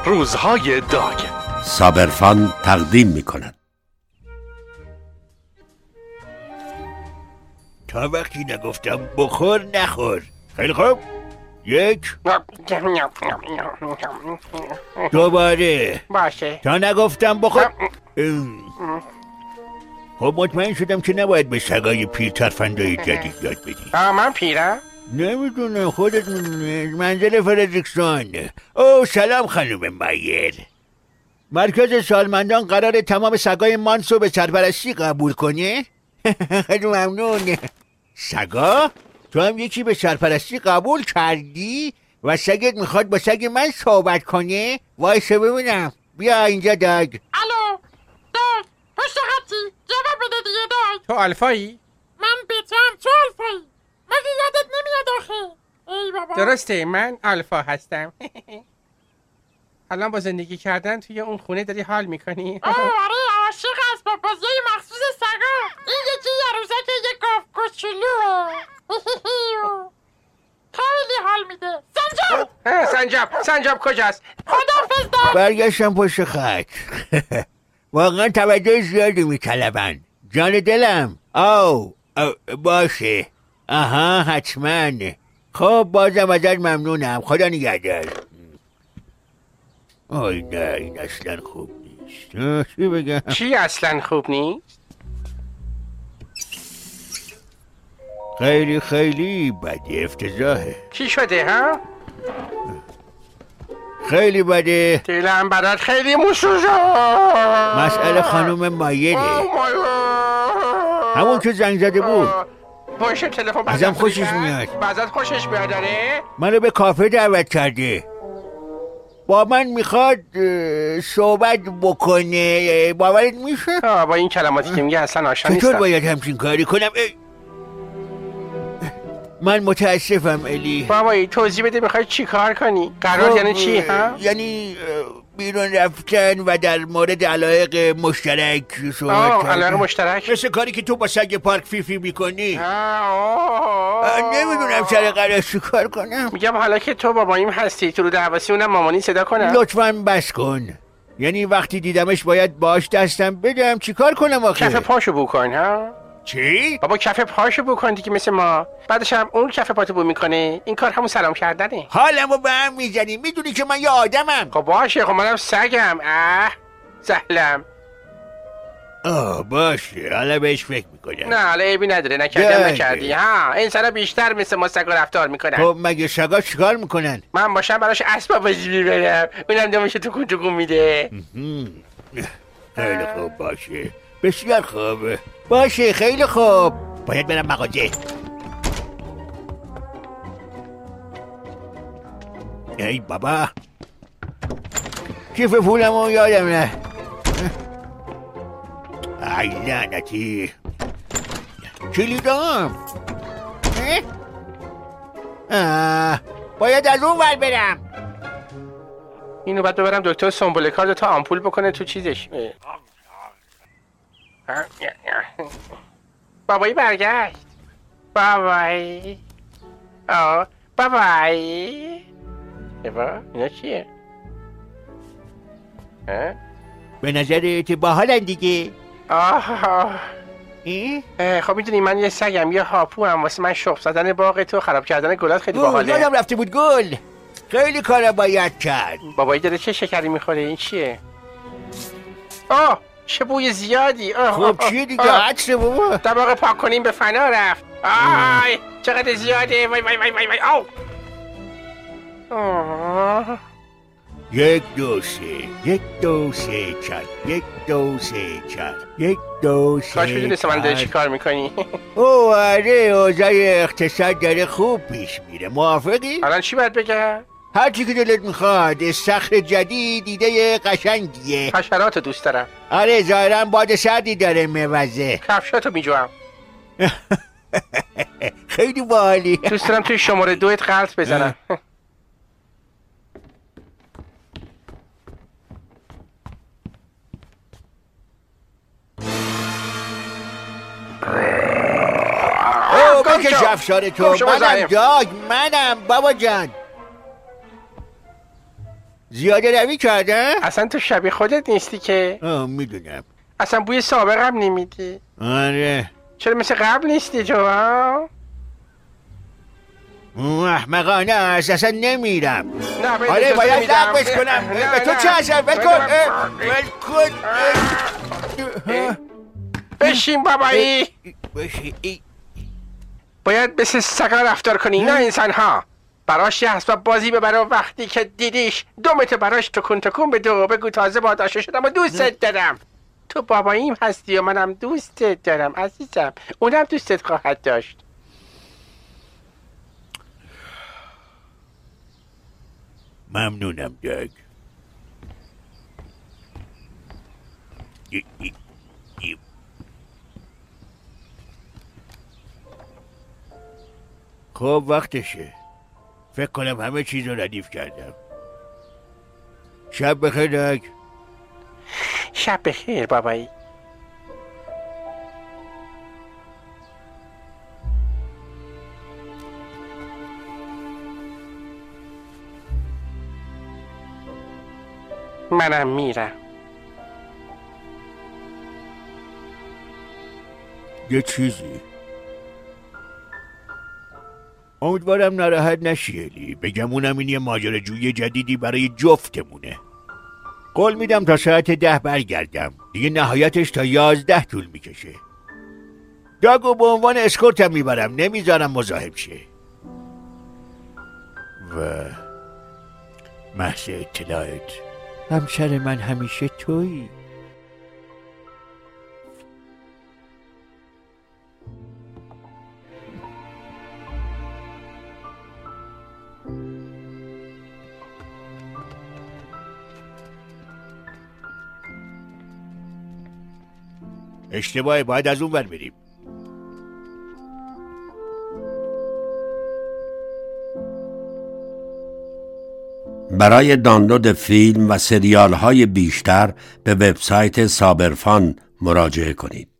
روزهای داگ. صابرفان تقدیم می‌کند. تا وقتی نگفتم بخور نخور. خیلی خوب. یک. دوباره. باشه. تا نگفتم بخور. خب مطمئن شدم که نباید به سگای پیر ترفندهای جدید یاد بدی. من پیرم؟ نمیدونم، خودت میدونی. منزل فرزیکسون. او سلام خانم مایر. مرکز سالمندان قرار تمام سگای مانسو به سرپرستی قبول کنه؟ خیلی ممنون. سگا؟ تو هم یکی به سرپرستی قبول کردی؟ و سگت میخواد با سگ من صحبت کنه؟ وایسا ببینم. بیا اینجا داگ. الو داگ، پشت خطی، جواب بده دیگه داگ. تو آلفایی؟ من بتم، تو آلفایی. مگه یادت نمیاد آخه؟ ای بابا. درسته، من آلفا هستم. الان با زندگی کردن توی اون خونه داری حال میکنی؟ آره، عاشق است با بازیای مخصوص سگا. این یکی یه روزک یه گاف کوچولوه. خیلی حال میده. سنجاب کجاست؟ خداحافظ داگ. برگشتم پشت خط. واقعا توجه زیادی میطلبن. جان دلم. او باشه. آها حتما. خب بازم ازت ممنونم. خدا نگهدار. آی نه، این اصلا خوب نیست. چی بگم؟ چی اصلا خوب نیست؟ خیلی خیلی بده، افتضاحه. چی شده ها؟ خیلی بده. دلم برات خیلی موسوزه. مسئله خانم مایره، همون که زنگ زده بود. باشه تلفن ازم خوشش میاد. ازت خوشش میاد داره؟ منو به کافه دعوت کرده. با من میخواد صحبت بکنه. باورت میشه؟ با این کلماتی که میگه اصلا آشنا نیستم. چطور باید همچین کاری کنم؟ من متاسفم الی. بابایی توضیح بده میخوای چی کار کنی؟ قرار یعنی چی ها؟ یعنی بیرون رفتن و در مورد علایق مشترک صحبت کردن. علایق مشترک؟ مثل کاری که تو با سگ پارک فیفی میکنی. نمیدونم سر قرار چی کار کنم. میگم حالا که تو باباییم هستی تو رو دعواسی اونم مامانی صدا کنم. لطفاً بس کن. یعنی وقتی دیدمش باید باش دستم بدم. چی کار کنم آخه؟ کف پاشو بو کن ها؟ چی؟ بابا کف پاشو بو کن دیگه مثل ما. بعدش هم اون کف پاتو بو میکنه. این کار همون سلام کردنه. حالمو به هم میزنی. میدونی که من یه آدمم. خب باشه، خب منم سگم. سهلم. باشه، حالا بهش فکر میکنم. نه حالا عیبی نداره. نکردی ها. این سرا بیشتر مثل ما سگا رفتار میکنن. خب مگه سگا چیکار میکنن؟ من باشم براش اسباب بازی میبرم. اونم دمشو تو کنجگون میده. خیلی خوب باشه. بسیار خوب. باشه خیلی خوب. باید برم مغازه. ای بابا، کیف پولمو یادم نه. ای لعنتی. کلیدام. باید از اون ور برم. اینو بعد ببرم دکتر سنبوله کارد تا آمپول بکنه تو چیزش. بابایی برگشت. بابایی. بابایی. اینا چیه؟ به نظرت باحالن دیگه. خب میدونی من یه سگم، یه هاپو هم. واسه من شخم زدن باغ تو، خراب کردن گلات خیلی باحاله. یادم رفته بود گل. خیلی کارا باید کرد. بابایی داره چه شکری میخوره؟ این چیه؟ چه بوی زیادی. خب چیه دیگه؟ عطسه بابا. طبق پاک کنیم به فنا رفت. چقدر زیاده. وای وای وای وای وای. یک دو سه، یک دو سه چار، یک دو سه چار، یک دو سه. کاش میدونستم من داری چی کار میکنی. آره، اوضاع اقتصاد داره خوب پیش میره. موافقی؟ الان چی باید بگم؟ هر چی که دلت میخواد. استخر جدید ایده قشنگیه. حشرات دوست دارم. آره ظاهرا باد سردی داره میوزه. کفشاتو میجوام. خیلی باحالی. دوست دارم توی شماره 2 غلط بزنم. بکش افشار تو. منم داگ، منم بابا جان. زیاده روی کردم؟ اصلا تو شبیه خودت نیستی که. میدونم. اصلا بوی سابقم نمیدی. آره. چرا مثل قبل نیستی تو ها؟ احمقانه است، اصلا نمیرم. نه آره باید لغوش کنم. به تو چه اصلا بکن. بشین بابایی. باید مثل سگا رفتار کنی نه انسان ها. براش یه اسباب بازی ببر و وقتی که دیدیش دومت براش تکون تکون بده و بگو تازه با داشته شدم و دوستت دارم. تو باباییم هستی و منم دوستت دارم عزیزم. اونم دوستت خواهد داشت. ممنونم داگ. خب وقتشه. فکر کنم همه چیز رو ردیف کردم. شب بخیر داگ. شب بخیر بابایی. منم میرم. یه چیزی امیدوارم ناراحت نشی الی. بگم اونم این یه ماجراجویی جدیدی برای جفتمونه. قول میدم تا ساعت 10 برگردم. دیگه نهایتش تا 11 طول میکشه. داگو به عنوان اسکورتم میبرم، نمیذارم مزاحم شه. و محض اطلاعت همسر من همیشه تویی. اشتباهه، باید از اون ور بریم. برای دانلود فیلم و سریال های بیشتر به وبسایت سابرفان مراجعه کنید.